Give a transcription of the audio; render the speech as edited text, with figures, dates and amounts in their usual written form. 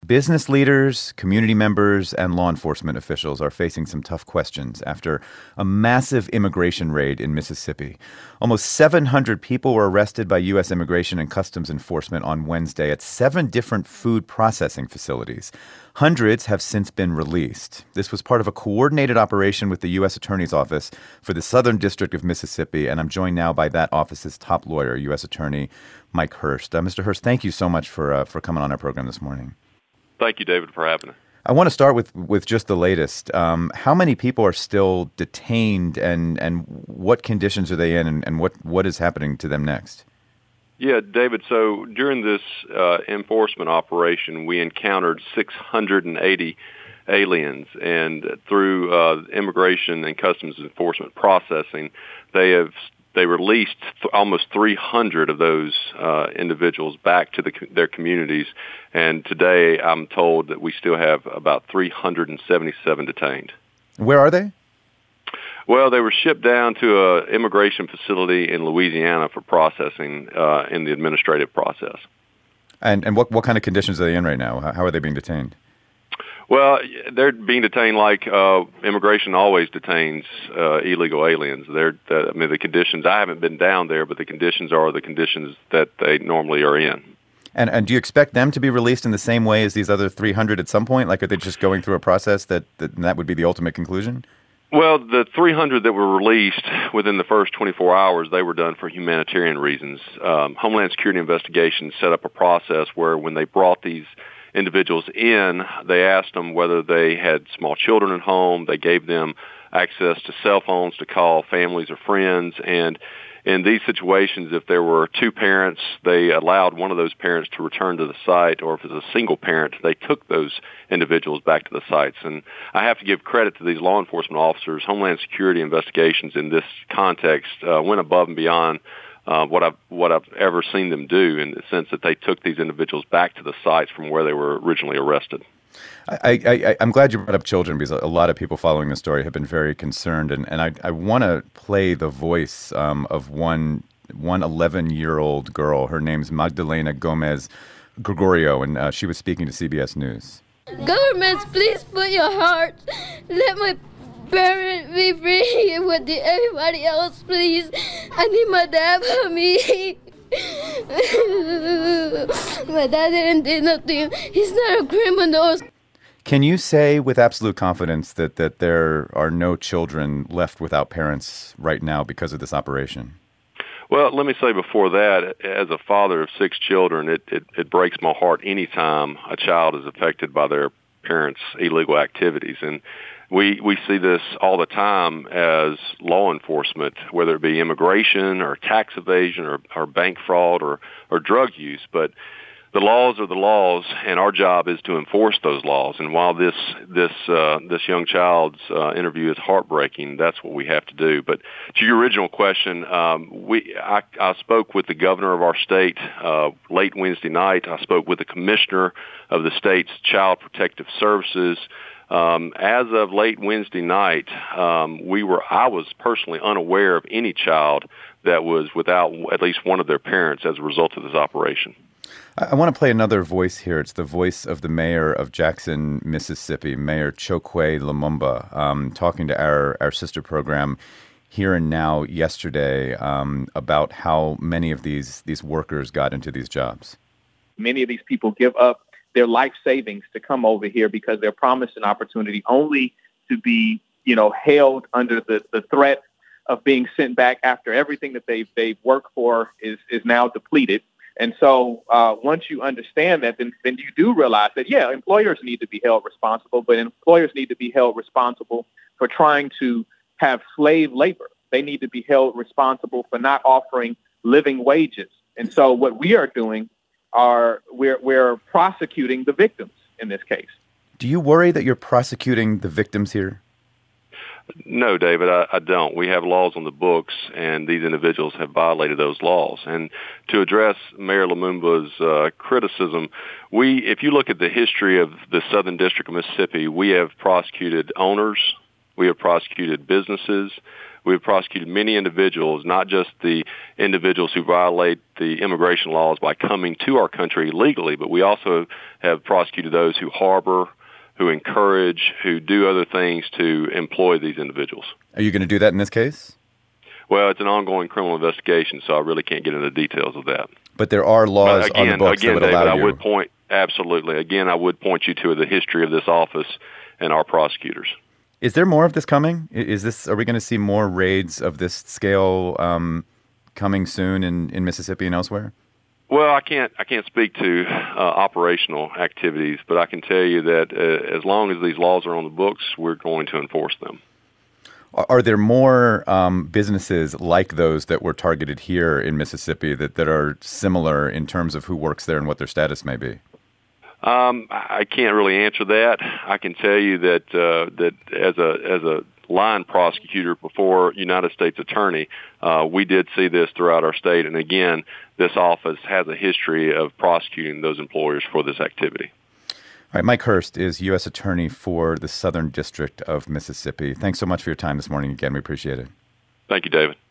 Business leaders, community members, and law enforcement officials are facing some tough questions after a massive immigration raid in Mississippi. Almost 700 people were arrested by U.S. Immigration and Customs Enforcement on Wednesday at 7 different food processing facilities. Hundreds have since been released. This was part of a coordinated operation with the U.S. Attorney's Office for the Southern District of Mississippi, and I'm joined now by that office's top lawyer, U.S. Attorney Mike Hurst. Mr. Hurst, thank you so much for coming on our program this morning. Thank you, David, for having us. I want to start with just the latest. How many people are still detained, and what conditions are they in, and what is happening to them next? Yeah, David, so during this enforcement operation, we encountered 680 aliens, and through Immigration and Customs Enforcement processing, they released almost 300 of those individuals back to their communities, and today I'm told that we still have about 377 detained. Where are they? Well, they were shipped down to an immigration facility in Louisiana for processing in the administrative process. And what kind of conditions are they in right now? How are they being detained? Well, they're being detained like immigration always detains illegal aliens. The conditions, I haven't been down there, but the conditions are the conditions that they normally are in. And do you expect them to be released in the same way as these other 300 at some point? Like, are they just going through a process that would be the ultimate conclusion? Well, the 300 that were released within the first 24 hours, they were done for humanitarian reasons. Homeland Security Investigations set up a process where when they brought these individuals in, they asked them whether they had small children at home. They gave them access to cell phones to call families or friends. And in these situations, if there were two parents, they allowed one of those parents to return to the site, or if it was a single parent, they took those individuals back to the sites. And I have to give credit to these law enforcement officers. Homeland Security Investigations in this context went above and beyond what I've ever seen them do, in the sense that they took these individuals back to the sites from where they were originally arrested. I'm glad you brought up children, because a lot of people following the story have been very concerned, and I want to play the voice of one 11-year-old girl. Her name's Magdalena Gomez Gregorio, and she was speaking to CBS News. Governments, please put your heart. Let my parents be free with everybody else, please. I need my dad for me. My dad didn't do nothing. He's not a criminal. Can you say with absolute confidence that there are no children left without parents right now because of this operation? Well, let me say before that, as a father of 6 children, it breaks my heart anytime a child is affected by their parents' illegal activities. And we see this all the time as law enforcement, whether it be immigration or tax evasion or bank fraud or drug use. But the laws are the laws, and our job is to enforce those laws. And while this young child's interview is heartbreaking, that's what we have to do. But to your original question, I spoke with the governor of our state late Wednesday night. I spoke with the commissioner of the state's Child Protective Services. As of late Wednesday night, I was personally unaware of any child that was without at least one of their parents as a result of this operation. I want to play another voice here. It's the voice of the mayor of Jackson, Mississippi, Mayor Chokwe Lumumba, talking to our sister program Here and Now yesterday about how many of these workers got into these jobs. Many of these people give up their life savings to come over here because they're promised an opportunity, only to be, held under the threat of being sent back after everything that they've worked for is now depleted. And so once you understand that, then you do realize that, employers need to be held responsible, but employers need to be held responsible for trying to have slave labor. They need to be held responsible for not offering living wages. And so what we are doing we're prosecuting the victims in this case. Do you worry that you're prosecuting the victims here? No, David, I don't. We have laws on the books, and these individuals have violated those laws. And to address Mayor Lumumba's criticism, if you look at the history of the Southern District of Mississippi, we have prosecuted owners, we have prosecuted businesses, we've prosecuted many individuals, not just the individuals who violate the immigration laws by coming to our country illegally, but we also have prosecuted those who harbor, who encourage, who do other things to employ these individuals. Are you going to do that in this case? Well, it's an ongoing criminal investigation, so I really can't get into the details of that. But there are laws on the books that would allow David, you. I would point, absolutely. Again, I would point you to the history of this office and our prosecutors. Is there more of this coming? Are we going to see more raids of this scale coming soon in Mississippi and elsewhere? Well, I can't speak to operational activities, but I can tell you that as long as these laws are on the books, we're going to enforce them. Are there more businesses like those that were targeted here in Mississippi that are similar in terms of who works there and what their status may be? I can't really answer that. I can tell you that that as a line prosecutor before United States Attorney, we did see this throughout our state. And again, this office has a history of prosecuting those employers for this activity. All right, Mike Hurst is U.S. Attorney for the Southern District of Mississippi. Thanks so much for your time this morning again. We appreciate it. Thank you, David.